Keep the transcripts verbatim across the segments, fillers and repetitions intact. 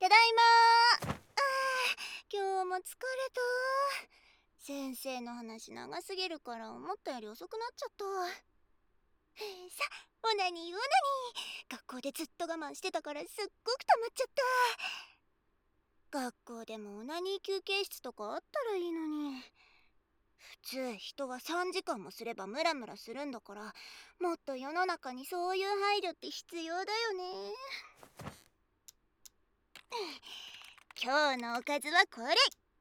ただいまー。あー、今日も疲れた。先生の話長すぎるから思ったより遅くなっちゃった。さ、オナニーオナニー。学校でずっと我慢してたからすっごく溜まっちゃった。学校でもオナニー休憩室とかあったらいいのに。普通人はさんじかんもすればムラムラするんだから、もっと世の中にそういう配慮って必要だよね。今日のおかずはこれ。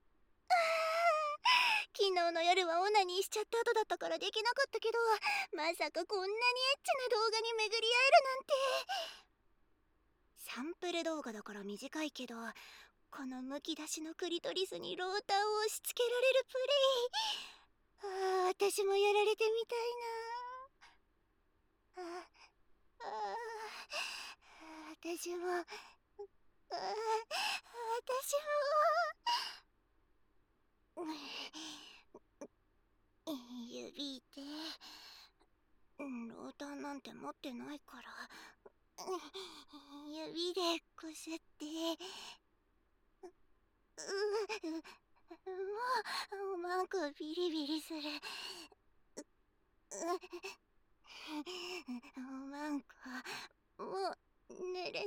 昨日の夜はオナニーしちゃった後だったからできなかったけど、まさかこんなにエッチな動画に巡り合えるなんて。サンプル動画だから短いけど、このむき出しのクリトリスにローターを押し付けられるプレイ。ああ、私もやられてみたいな。ああ、私も、あ私も。指でローターなんて持ってないから指でこすってうもうなんかビリビリする。なんかもうぬるぬるで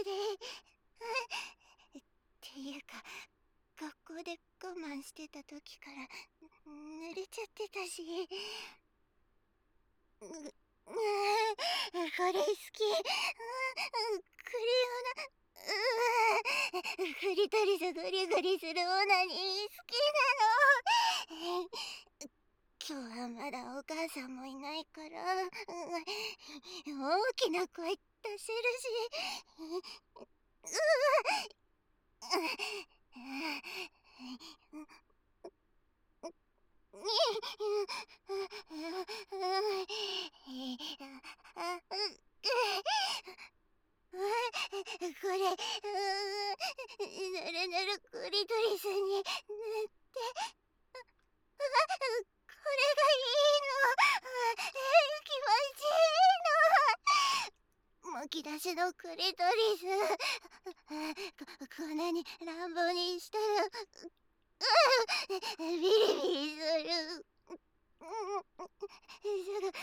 っていうか学校で我慢してた時から濡れちゃってたし。ううこれ好き。クリオナクリトリスグリグリするオナニー好きなの。今日はまだお母さんもいないから大きな声出せるし。これぬるぬるクリトリスに塗ってこれがいいの。気持ちいいの。むき出しのクリトリスこんなに乱暴にしたらビリビリする。すぐすぐ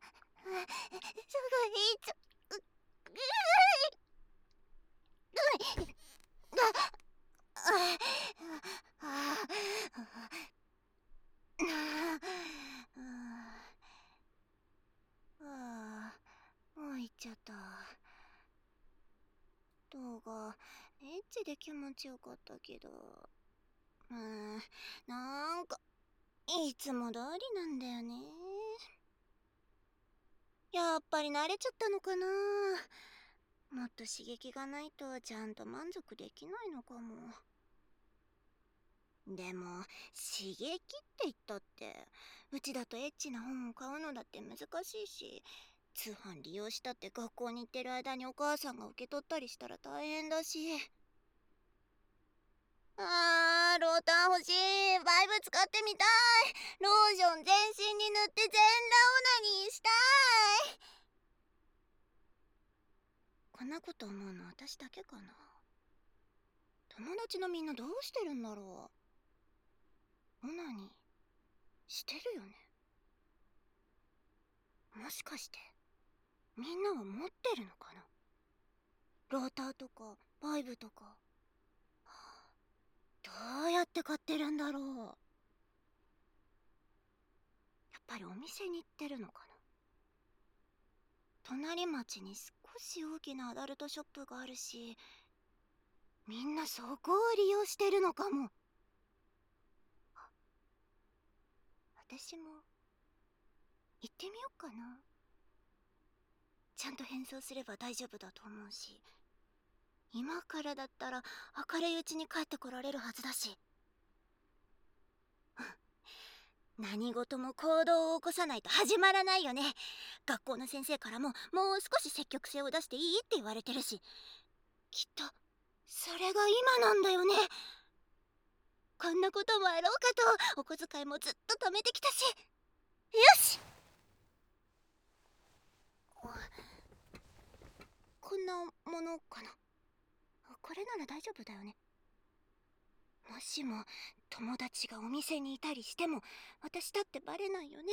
いっちゃもう行っちゃった。動画エッチで気持ちよかったけど、うん、なんかいつも通りなんだよね。やっぱり慣れちゃったのかな。もっと刺激がないとちゃんと満足できないのかも。でも刺激って言ったってうちだとエッチな本を買うのだって難しいし、通販利用したって学校に行ってる間にお母さんが受け取ったりしたら大変だし。あー、ローター欲しい。バイブ使ってみたい。ローション全身に塗って全裸オナニーしたい。こんなこと思うの私だけかな。友達のみんなどうしてるんだろう。オナニーしてるよね。もしかしてみんなは持ってるのかな。ローターとかバイブとか、どうやって買ってるんだろう。やっぱりお店に行ってるのかな。隣町に少し大きなアダルトショップがあるし、みんなそこを利用してるのかも。私も行ってみよっかな。ちゃんと変装すれば大丈夫だと思うし、今からだったら明るいうちに帰ってこられるはずだし。何事も行動を起こさないと始まらないよね。学校の先生からももう少し積極性を出していいって言われてるし、きっとそれが今なんだよね。こんなこともあろうかとお小遣いもずっと貯めてきたし。よし、こんなものかな。これななら大丈夫だよね。もしも友達がお店にいたりしても私だってバレないよね。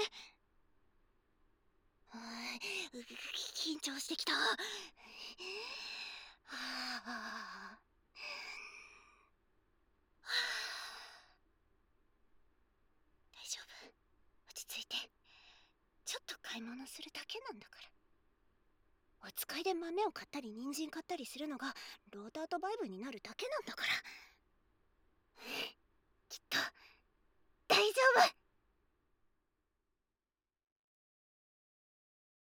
はーい、緊張してきた。はあ、大丈夫、落ち着いて。ちょっと買い物するだけなんだから。お使いで豆を買ったり人参買ったりするのがローターとバイブになるだけなんだから。きっと大丈夫。